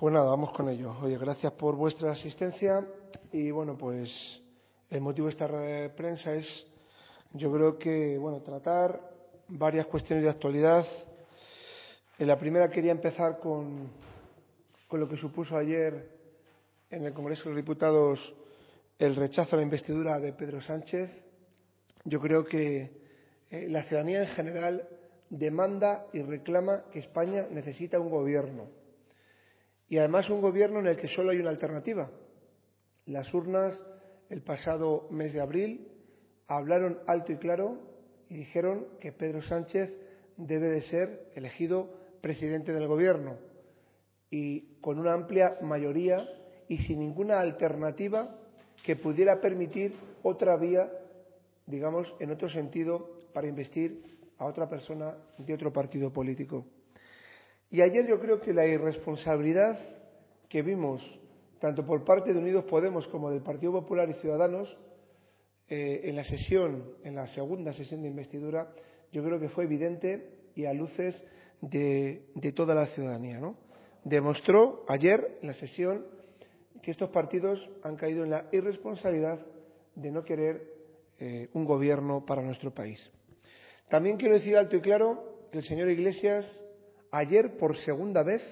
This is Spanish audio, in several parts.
Pues nada, vamos con ello. Oye, gracias por vuestra asistencia y bueno, pues el motivo de esta rueda de prensa es, yo creo que, bueno, tratar varias cuestiones de actualidad. En la primera quería empezar con lo que supuso ayer en el Congreso de los Diputados el rechazo a la investidura de Pedro Sánchez. Yo creo que la ciudadanía en general demanda y reclama que España necesita un gobierno. Y además un gobierno en el que solo hay una alternativa. Las urnas, el pasado mes de abril, hablaron alto y claro y dijeron que Pedro Sánchez debe de ser elegido presidente del gobierno y con una amplia mayoría y sin ninguna alternativa que pudiera permitir otra vía, digamos, en otro sentido, para investir a otra persona de otro partido político. Y ayer yo creo que la irresponsabilidad que vimos, tanto por parte de Unidos Podemos como del Partido Popular y Ciudadanos, en la segunda sesión de investidura, yo creo que fue evidente y a luces de toda la ciudadanía, ¿no? Demostró ayer en la sesión que estos partidos han caído en la irresponsabilidad de no querer un gobierno para nuestro país. También quiero decir alto y claro que el señor Iglesias ayer, por segunda vez,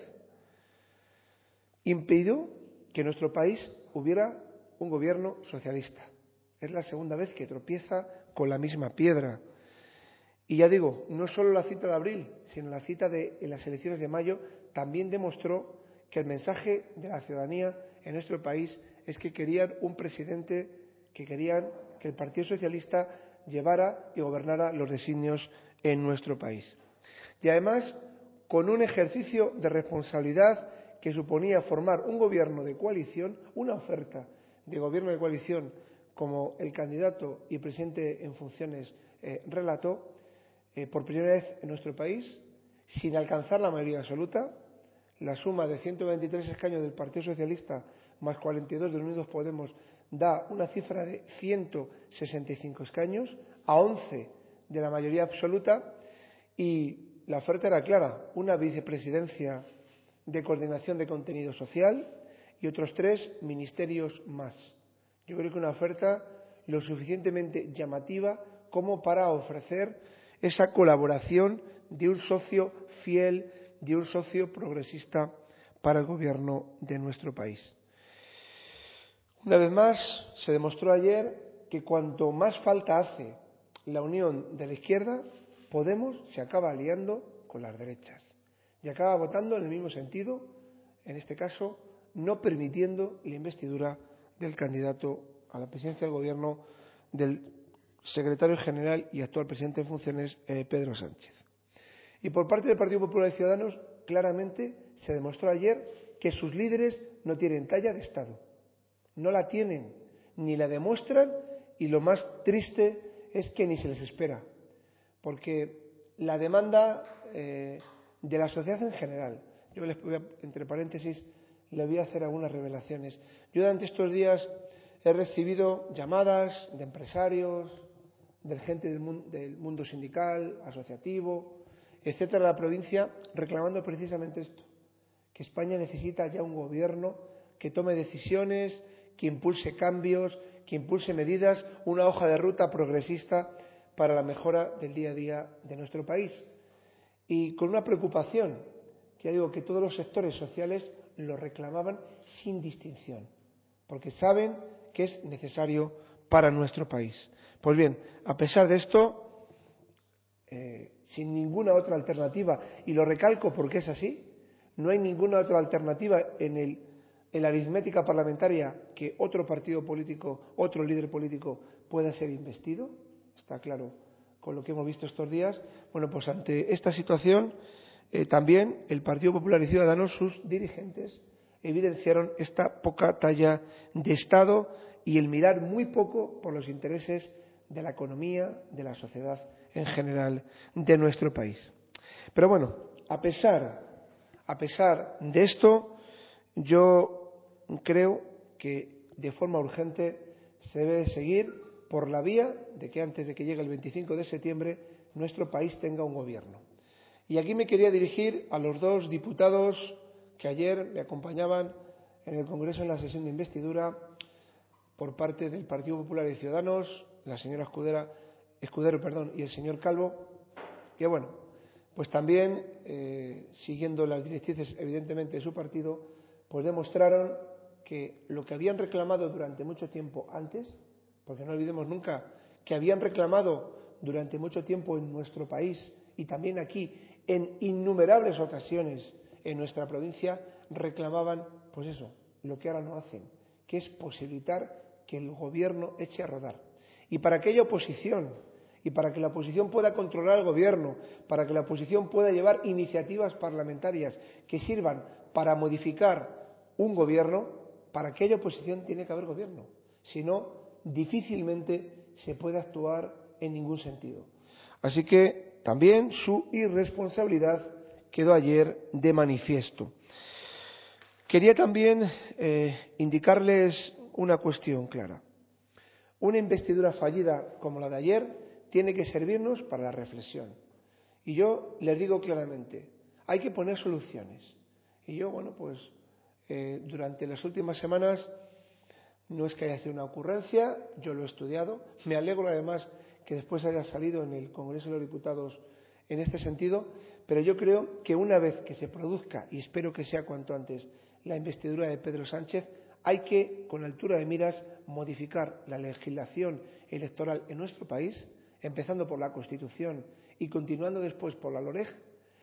impidió que en nuestro país hubiera un gobierno socialista. Es la segunda vez que tropieza con la misma piedra. Y ya digo, no solo la cita de abril, sino la cita de las elecciones de mayo también demostró que el mensaje de la ciudadanía en nuestro país es que querían un presidente, que querían que el Partido Socialista llevara y gobernara los designios en nuestro país. Y además, con un ejercicio de responsabilidad que suponía formar un gobierno de coalición, una oferta de gobierno de coalición como el candidato y presidente en funciones relató, por primera vez en nuestro país, sin alcanzar la mayoría absoluta. La suma de 123 escaños del Partido Socialista más 42 de Unidos Podemos da una cifra de 165 escaños, a 11 de la mayoría absoluta, y la oferta era clara: una vicepresidencia de coordinación de contenido social y otros 3 ministerios más. Yo creo que una oferta lo suficientemente llamativa como para ofrecer esa colaboración de un socio fiel, de un socio progresista para el gobierno de nuestro país. Una vez más, se demostró ayer que cuanto más falta hace la unión de la izquierda, Podemos se acaba aliando con las derechas y acaba votando en el mismo sentido, en este caso, no permitiendo la investidura del candidato a la presidencia del gobierno del secretario general y actual presidente en funciones, Pedro Sánchez. Y por parte del Partido Popular y Ciudadanos, claramente se demostró ayer que sus líderes no tienen talla de Estado. No la tienen, ni la demuestran, y lo más triste es que ni se les espera. Porque la demanda de la sociedad en general, yo les voy a, entre paréntesis, le voy a hacer algunas revelaciones. Yo durante estos días he recibido llamadas de empresarios, de gente del mundo sindical, asociativo, etcétera, de la provincia, reclamando precisamente esto: que España necesita ya un gobierno que tome decisiones, que impulse cambios, que impulse medidas, una hoja de ruta progresista para la mejora del día a día de nuestro país. Y con una preocupación, que ya digo que todos los sectores sociales lo reclamaban sin distinción, porque saben que es necesario para nuestro país. Pues bien, a pesar de esto, sin ninguna otra alternativa, y lo recalco porque es así, no hay ninguna otra alternativa en la aritmética parlamentaria que otro partido político, otro líder político pueda ser investido. Está claro con lo que hemos visto estos días. Bueno, pues ante esta situación, también el Partido Popular y Ciudadanos, sus dirigentes, evidenciaron esta poca talla de Estado y el mirar muy poco por los intereses de la economía, de la sociedad en general de nuestro país. Pero bueno, a pesar de esto, yo creo que de forma urgente se debe seguir por la vía de que antes de que llegue el 25 de septiembre nuestro país tenga un gobierno. Y aquí me quería dirigir a los 2 diputados que ayer me acompañaban en el Congreso en la sesión de investidura por parte del Partido Popular y Ciudadanos, la señora Escudero, y el señor Calvo, que bueno, pues también, siguiendo las directrices evidentemente de su partido, pues demostraron que lo que habían reclamado durante mucho tiempo antes, porque no olvidemos nunca que habían reclamado durante mucho tiempo en nuestro país y también aquí, en innumerables ocasiones en nuestra provincia, reclamaban, pues eso, lo que ahora no hacen, que es posibilitar que el gobierno eche a rodar. Y para que haya oposición, y para que la oposición pueda controlar al gobierno, para que la oposición pueda llevar iniciativas parlamentarias que sirvan para modificar un gobierno, para que haya oposición tiene que haber gobierno. Si no, difícilmente se puede actuar en ningún sentido. Así que también su irresponsabilidad quedó ayer de manifiesto. Quería también indicarles una cuestión clara. Una investidura fallida como la de ayer tiene que servirnos para la reflexión. Y yo les digo claramente, hay que poner soluciones. Y yo, bueno, pues durante las últimas semanas no es que haya sido una ocurrencia, yo lo he estudiado. Me alegro además que después haya salido en el Congreso de los Diputados en este sentido, pero yo creo que una vez que se produzca, y espero que sea cuanto antes, la investidura de Pedro Sánchez, hay que, con altura de miras, modificar la legislación electoral en nuestro país, empezando por la Constitución y continuando después por la LOREG,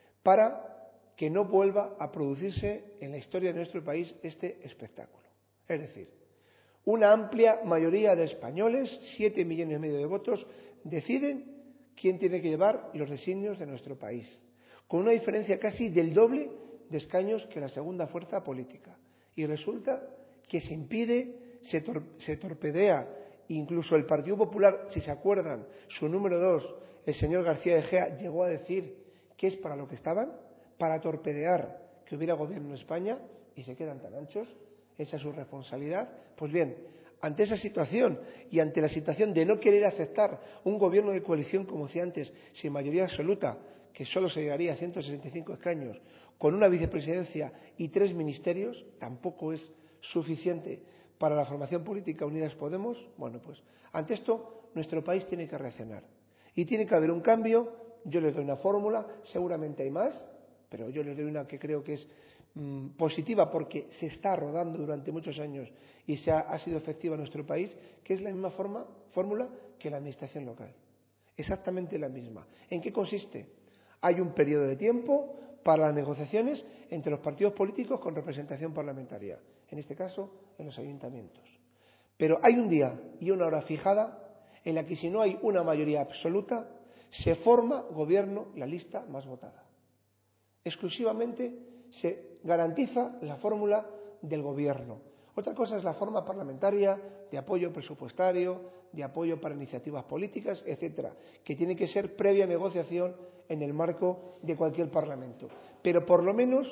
para que no vuelva a producirse en la historia de nuestro país este espectáculo. Es decir, una amplia mayoría de españoles, 7,5 millones de votos, deciden quién tiene que llevar los designios de nuestro país, con una diferencia casi del doble de escaños que la segunda fuerza política. Y resulta que se impide, se torpedea, incluso el Partido Popular, si se acuerdan, su número 2, el señor García de Egea, llegó a decir que es para lo que estaban, para torpedear que hubiera gobierno en España, y se quedan tan anchos. Esa es su responsabilidad. Pues bien, ante esa situación y ante la situación de no querer aceptar un gobierno de coalición, como decía antes, sin mayoría absoluta, que solo se llegaría a 165 escaños, con una vicepresidencia y 3 ministerios, tampoco es suficiente para la formación política Unidas Podemos. Bueno, pues ante esto nuestro país tiene que reaccionar y tiene que haber un cambio. Yo les doy una fórmula, seguramente hay más, pero yo les doy una que creo que es positiva porque se está rodando durante muchos años y ha sido efectiva en nuestro país, que es la misma fórmula que la administración local. Exactamente la misma. ¿En qué consiste? Hay un periodo de tiempo para las negociaciones entre los partidos políticos con representación parlamentaria, en este caso en los ayuntamientos. Pero hay un día y una hora fijada en la que, si no hay una mayoría absoluta, se forma gobierno la lista más votada. Exclusivamente se garantiza la fórmula del gobierno. Otra cosa es la forma parlamentaria de apoyo presupuestario, de apoyo para iniciativas políticas, etcétera, que tiene que ser previa negociación en el marco de cualquier parlamento. Pero por lo menos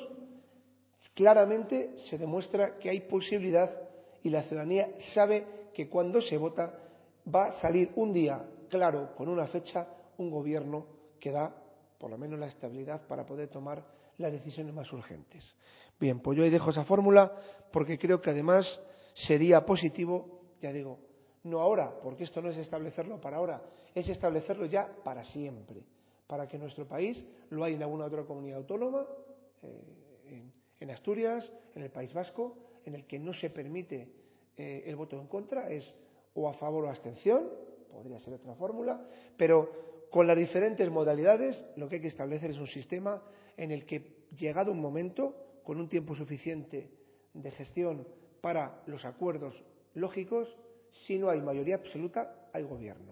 claramente se demuestra que hay posibilidad y la ciudadanía sabe que cuando se vota va a salir un día claro, con una fecha, un gobierno que da por lo menos la estabilidad para poder tomar las decisiones más urgentes. Bien, pues yo ahí dejo esa fórmula porque creo que además sería positivo, ya digo, no ahora, porque esto no es establecerlo para ahora, es establecerlo ya para siempre, para que nuestro país lo haya en alguna otra comunidad autónoma, en Asturias, en el País Vasco, en el que no se permite el voto en contra, es o a favor o abstención, podría ser otra fórmula, pero con las diferentes modalidades lo que hay que establecer es un sistema en el que, llegado un momento, con un tiempo suficiente de gestión para los acuerdos lógicos, si no hay mayoría absoluta, hay gobierno.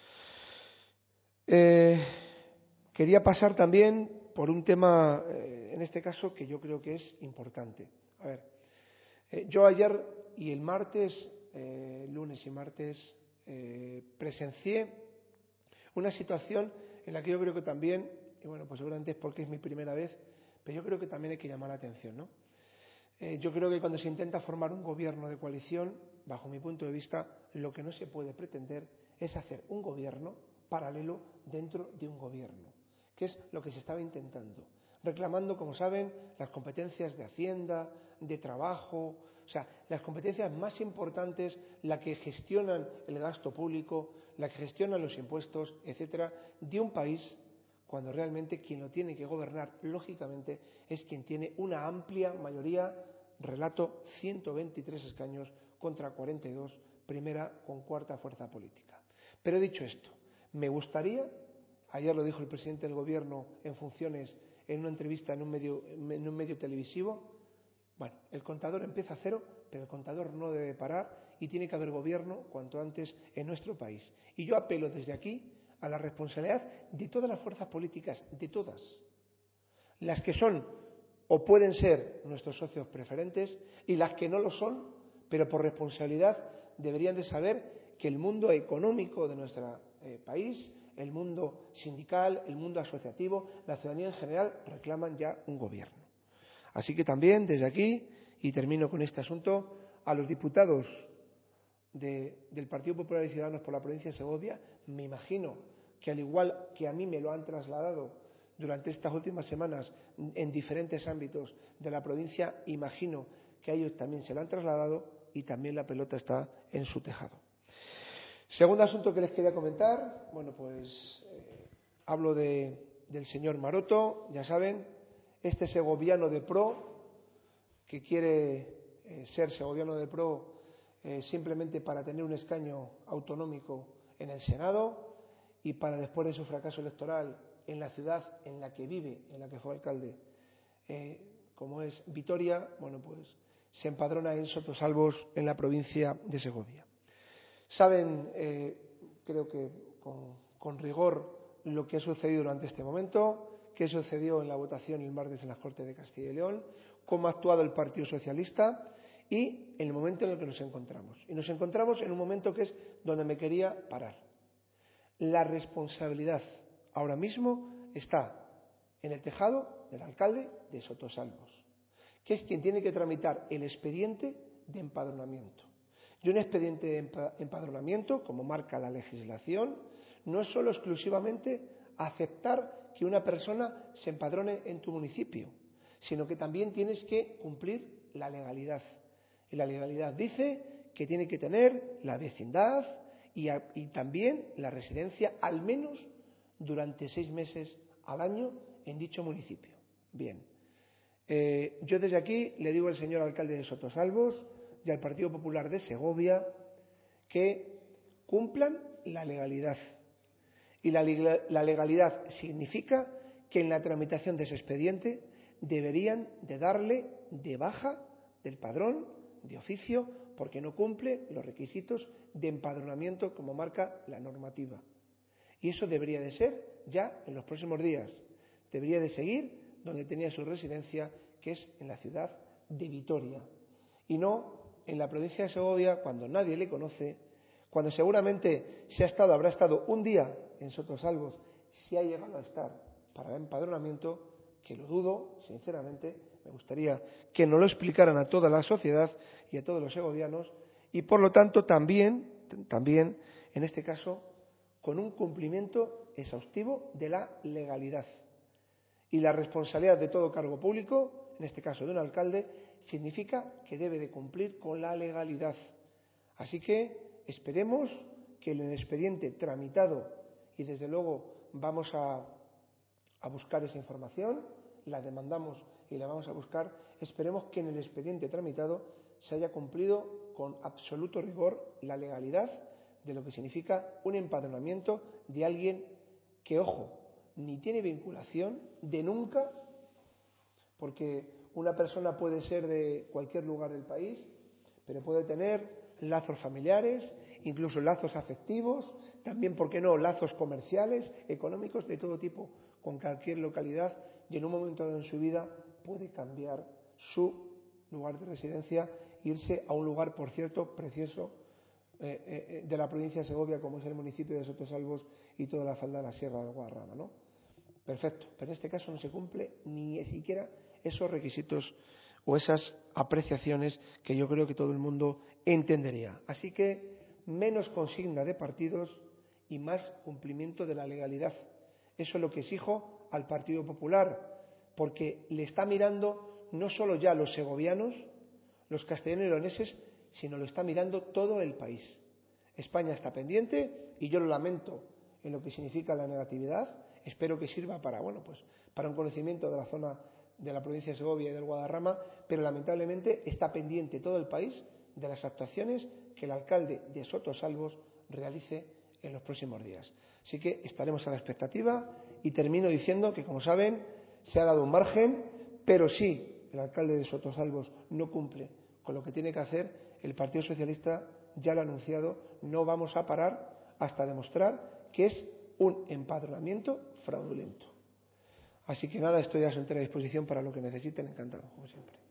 Quería pasar también por un tema, en este caso, que yo creo que es importante. A ver, yo ayer y el martes, lunes y martes, presencié una situación en la que yo creo que también, y bueno, pues seguramente es porque es mi primera vez, pero yo creo que también hay que llamar la atención, ¿no? Yo creo que cuando se intenta formar un gobierno de coalición, bajo mi punto de vista, lo que no se puede pretender es hacer un gobierno paralelo dentro de un gobierno, que es lo que se estaba intentando. reclamando, como saben, las competencias de Hacienda, de Trabajo, o sea, las competencias más importantes, las que gestionan el gasto público, las que gestionan los impuestos, etcétera, de un país, cuando realmente quien lo tiene que gobernar, lógicamente, es quien tiene una amplia mayoría, relato 123 escaños contra 42, primera con cuarta fuerza política. Pero dicho esto, me gustaría, ayer lo dijo el presidente del Gobierno en funciones en una entrevista en un medio televisivo, bueno, el contador empieza a cero, pero el contador no debe parar y tiene que haber gobierno cuanto antes en nuestro país. Y yo apelo desde aquí a la responsabilidad de todas las fuerzas políticas, de todas, las que son o pueden ser nuestros socios preferentes y las que no lo son, pero por responsabilidad deberían de saber que el mundo económico de nuestro país, el mundo sindical, el mundo asociativo, la ciudadanía en general reclaman ya un gobierno. Así que también desde aquí, y termino con este asunto, a los diputados del Partido Popular y Ciudadanos por la provincia de Segovia, me imagino que al igual que a mí me lo han trasladado durante estas últimas semanas en diferentes ámbitos de la provincia, imagino que a ellos también se lo han trasladado y también la pelota está en su tejado. Segundo asunto que les quería comentar, bueno, pues hablo del señor Maroto, ya saben, este segoviano de pro, que quiere ser segoviano de pro simplemente para tener un escaño autonómico en el Senado y para después de su fracaso electoral en la ciudad en la que vive, en la que fue alcalde, como es Vitoria, bueno, pues se empadrona en Sotosalbos, en la provincia de Segovia. Saben, creo que con rigor, lo que ha sucedido durante este momento, qué sucedió en la votación el martes en las Cortes de Castilla y León, cómo ha actuado el Partido Socialista y en el momento en el que nos encontramos. Y nos encontramos en un momento que es donde me quería parar. La responsabilidad ahora mismo está en el tejado del alcalde de Sotosalbos, que es quien tiene que tramitar el expediente de empadronamiento. Y un expediente de empadronamiento, como marca la legislación, no es solo exclusivamente aceptar que una persona se empadrone en tu municipio, sino que también tienes que cumplir la legalidad. Y la legalidad dice que tiene que tener la vecindad y también la residencia al menos durante 6 meses al año en dicho municipio. Bien, yo desde aquí le digo al señor alcalde de Sotosalbos y al Partido Popular de Segovia que cumplan la legalidad. Y la legalidad significa que en la tramitación de ese expediente deberían de darle de baja del padrón de oficio porque no cumple los requisitos de empadronamiento como marca la normativa. Y eso debería de ser ya en los próximos días. Debería de seguir donde tenía su residencia, que es en la ciudad de Vitoria. Y no en la provincia de Segovia, cuando nadie le conoce, cuando seguramente habrá estado un día en Sotosalbos, si ha llegado a estar para el empadronamiento, que lo dudo, sinceramente, me gustaría que nos lo explicaran a toda la sociedad y a todos los segovianos, y por lo tanto también, en este caso, con un cumplimiento exhaustivo de la legalidad. Y la responsabilidad de todo cargo público, en este caso de un alcalde, significa que debe de cumplir con la legalidad. Así que esperemos que en el expediente tramitado, y desde luego vamos a buscar esa información, la demandamos y la vamos a buscar, esperemos que en el expediente tramitado se haya cumplido con absoluto rigor la legalidad de lo que significa un empadronamiento de alguien que, ojo, ni tiene vinculación de nunca, porque una persona puede ser de cualquier lugar del país, pero puede tener lazos familiares, incluso lazos afectivos, también, ¿por qué no?, lazos comerciales, económicos, de todo tipo, con cualquier localidad, y en un momento dado en su vida puede cambiar su lugar de residencia, irse a un lugar, por cierto, precioso, de la provincia de Segovia, como es el municipio de Sotosalbos y toda la falda de la Sierra del Guadarrama, ¿no? Perfecto, pero en este caso no se cumple ni siquiera esos requisitos o esas apreciaciones que yo creo que todo el mundo entendería. Así que menos consigna de partidos y más cumplimiento de la legalidad. Eso es lo que exijo al Partido Popular, porque le está mirando no solo ya los segovianos, los castellanos y leoneses, sino lo está mirando todo el país. España está pendiente y yo lo lamento en lo que significa la negatividad. Espero que sirva para, bueno, pues para un conocimiento de la zona de la provincia de Segovia y del Guadarrama, pero lamentablemente está pendiente todo el país de las actuaciones que el alcalde de Sotosalbos realice en los próximos días. Así que estaremos a la expectativa y termino diciendo que, como saben, se ha dado un margen, pero si el alcalde de Sotosalbos no cumple con lo que tiene que hacer, el Partido Socialista ya lo ha anunciado, no vamos a parar hasta demostrar que es un empadronamiento fraudulento. Así que nada, estoy a su entera disposición para lo que necesiten, encantado, como siempre.